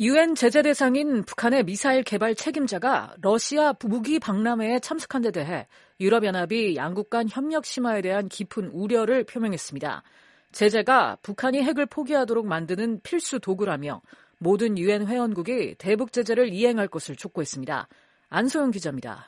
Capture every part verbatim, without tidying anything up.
유엔 제재 대상인 북한의 미사일 개발 책임자가 러시아 무기 박람회에 참석한 데 대해 유럽연합이 양국 간 협력 심화에 대한 깊은 우려를 표명했습니다. 제재가 북한이 핵을 포기하도록 만드는 필수 도구라며 모든 유엔 회원국이 대북 제재를 이행할 것을 촉구했습니다. 안소영 기자입니다.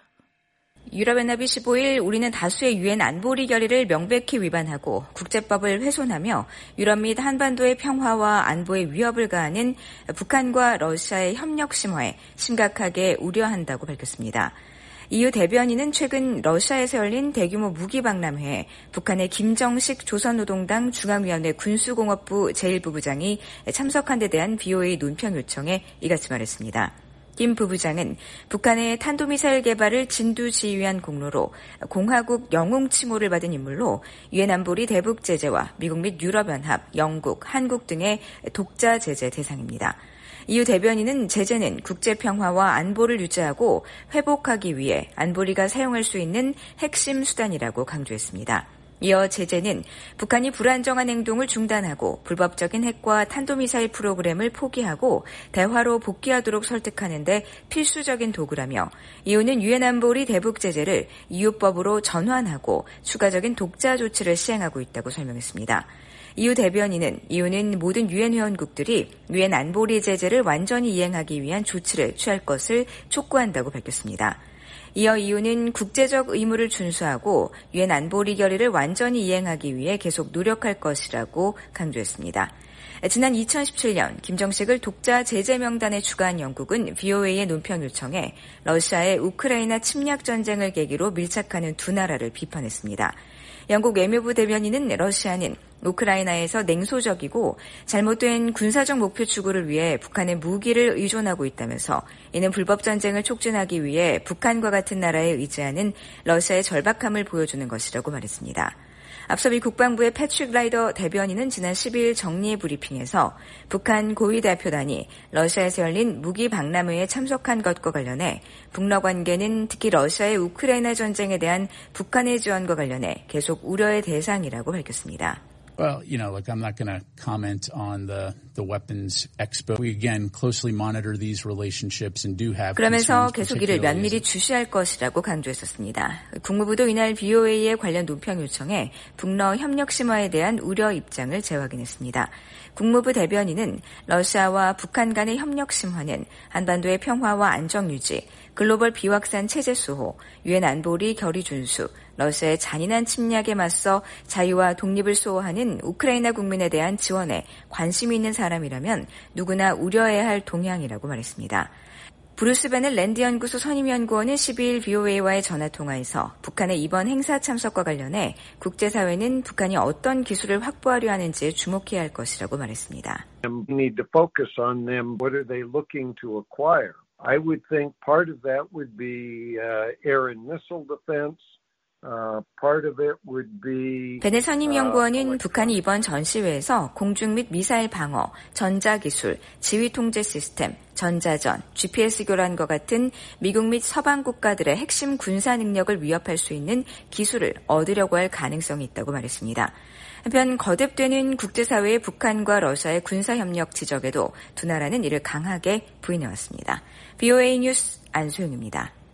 유럽연합이 십오일 우리는 다수의 유엔 안보리 결의를 명백히 위반하고 국제법을 훼손하며 유럽 및 한반도의 평화와 안보에 위협을 가하는 북한과 러시아의 협력 심화에 심각하게 우려한다고 밝혔습니다. 이유 대변인은 최근 러시아에서 열린 대규모 무기 박람회에 북한의 김정식 조선노동당 중앙위원회 군수공업부 제일 부부장이 참석한 데 대한 비오에이 논평 요청에 이같이 말했습니다. 김 부부장은 북한의 탄도미사일 개발을 진두지휘한 공로로 공화국 영웅 칭호를 받은 인물로 유엔 안보리 대북 제재와 미국 및 유럽연합, 영국, 한국 등의 독자 제재 대상입니다. 이유 대변인은 제재는 국제평화와 안보를 유지하고 회복하기 위해 안보리가 사용할 수 있는 핵심 수단이라고 강조했습니다. 이어 제재는 북한이 불안정한 행동을 중단하고 불법적인 핵과 탄도미사일 프로그램을 포기하고 대화로 복귀하도록 설득하는 데 필수적인 도구라며 이유는 유엔 안보리 대북 제재를 이유법으로 전환하고 추가적인 독자 조치를 시행하고 있다고 설명했습니다. 이유 대변인은 이유는 모든 유엔 회원국들이 유엔 안보리 제재를 완전히 이행하기 위한 조치를 취할 것을 촉구한다고 밝혔습니다. 이어 이유는 국제적 의무를 준수하고 유엔 안보리 결의를 완전히 이행하기 위해 계속 노력할 것이라고 강조했습니다. 지난 이천십칠년 김정식을 독자 제재 명단에 추가한 영국은 비오에이의 논평 요청에 러시아의 우크라이나 침략 전쟁을 계기로 밀착하는 두 나라를 비판했습니다. 영국 외무부 대변인은 러시아는 우크라이나에서 냉소적이고 잘못된 군사적 목표 추구를 위해 북한의 무기를 의존하고 있다면서 이는 불법 전쟁을 촉진하기 위해 북한과 같은 나라에 의지하는 러시아의 절박함을 보여주는 것이라고 말했습니다. 앞서 미 국방부의 패트릭 라이더 대변인은 지난 십이일 정례 브리핑에서 북한 고위 대표단이 러시아에서 열린 무기 박람회에 참석한 것과 관련해 북러 관계는 특히 러시아의 우크라이나 전쟁에 대한 북한의 지원과 관련해 계속 우려의 대상이라고 밝혔습니다. Well, you know, like I'm not going to comment on the the weapons expo. We again closely monitor these relationships and do have. 그러면서 계속 이를 면밀히 주시할 것이라고 강조했었습니다. 국무부도 이날 비오에이의 관련 논평 요청에 북러 협력 심화에 대한 우려 입장을 재확인했습니다. 국무부 대변인은 러시아와 북한 간의 협력 심화는 한반도의 평화와 안정 유지, 글로벌 비확산 체제 수호, 유엔 안보리 결의 준수, 러시아의 잔인한 침략에 맞서 자유와 독립을 수호하는 우크라이나 국민에 대한 지원에 관심이 있는 사람이라면 누구나 우려해야 할 동향이라고 말했습니다. 브루스 베넷 랜드 연구소 선임연구원은 십이일 비오에이와의 전화통화에서 북한의 이번 행사 참석과 관련해 국제사회는 북한이 어떤 기술을 확보하려 하는지에 주목해야 할 것이라고 말했습니다. We need to focus on them. What are they looking to acquire? I would think part of that would be uh, air and missile defense. Uh, part of it would be. 베넷 선임연구원은 uh, 북한이 이번 전시회에서 공중 및 미사일 방어, 전자기술, 지휘통제 시스템, 전자전, 지피에스 교란과 같은 미국 및 서방 국가들의 핵심 군사 능력을 위협할 수 있는 기술을 얻으려고 할 가능성이 있다고 말했습니다. 한편 거듭되는 국제사회의 북한과 러시아의 군사협력 지적에도 두 나라는 이를 강하게 부인해왔습니다. 비오에이 뉴스 안소영입니다.